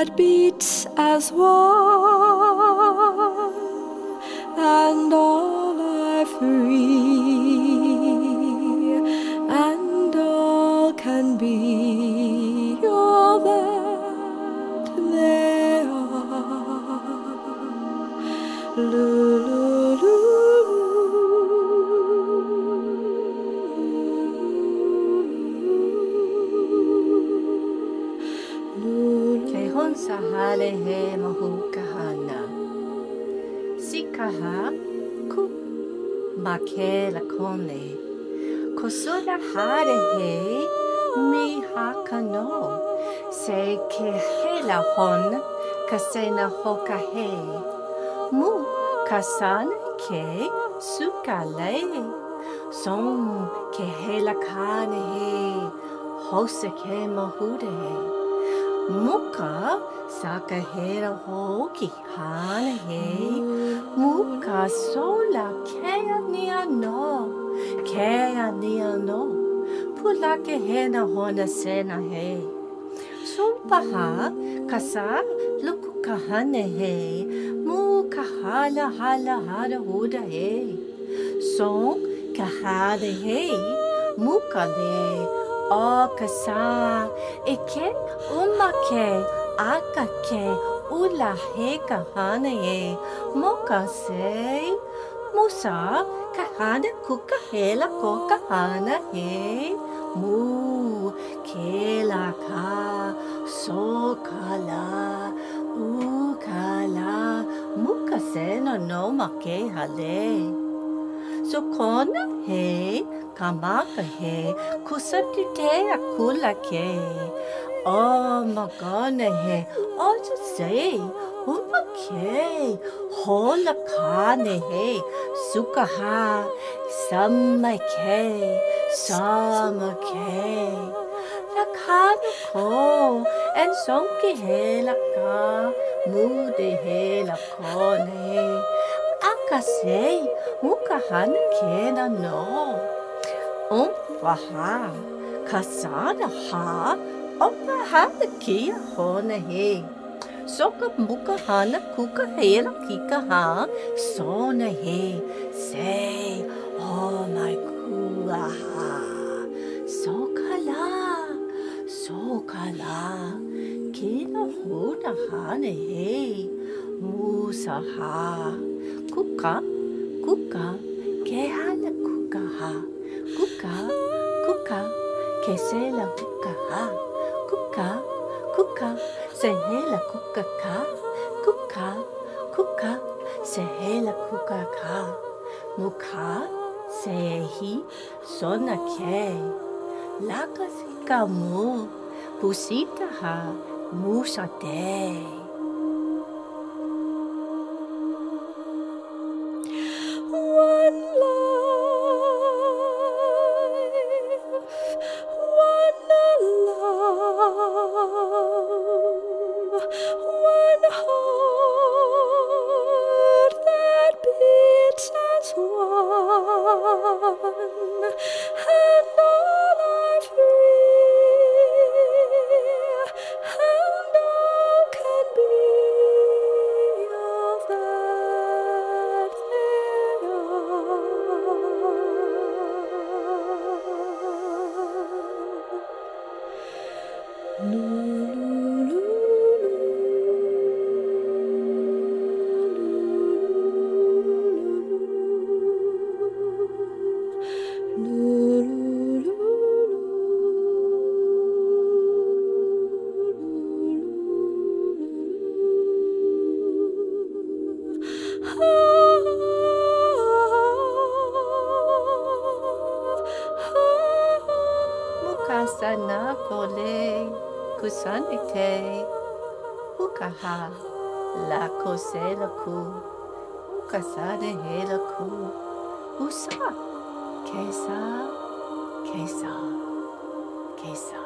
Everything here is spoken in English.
that beats as one, and all are free, and all can be all that they are. Lulu. Kehon sahale he mahu kahana. Si kaha ku make la kone. Kosuda hare he mi hakano. Se ke he la hon kasena hoka he. Mu kasane ke sukale. Son ke he la kane he. Hose ke mahude he. Muka sakahera hoki hana he. Muka sola kea nia no. Pula ke hena hona sena he. Sumpaha kasa luku kahane he. Muka hala huda he. Son kahade he. Muka le. O kasa eke umake akake ula he kahana ye moka sei musa kahana kuka hela ko kahana he mu kela ka sokala ukala muka sena no make hale. So kona he, kamaka he, kusatite akula ke. Oh magana he, oh to say, uma ke, hola kane he, sukaha, sama ke, la kane ko, and sonki he la ka, mude he la kone. Akasei, mukahana kena no. Waha, kasada ha, opahana kia hona he. Soka mukahana kuka hela kika ha, sona he. Say, oh my kuaha. Sokala, kina huda hane he. Musaha. Kuka, kehana kuka ha. Kuka, kesela kuka ha. Kuka, sehela kuka ka. Kuka, sehela kuka ka. Muka, sehi, sona ke. Laka sika mu, pusita ha, musa te. One life, one love, one heart that beats as one, and all are free, and all can be all that they Mukasana pole, kusanite, ukaha, la kosela ku, ukasade hela ku, usa, kesa.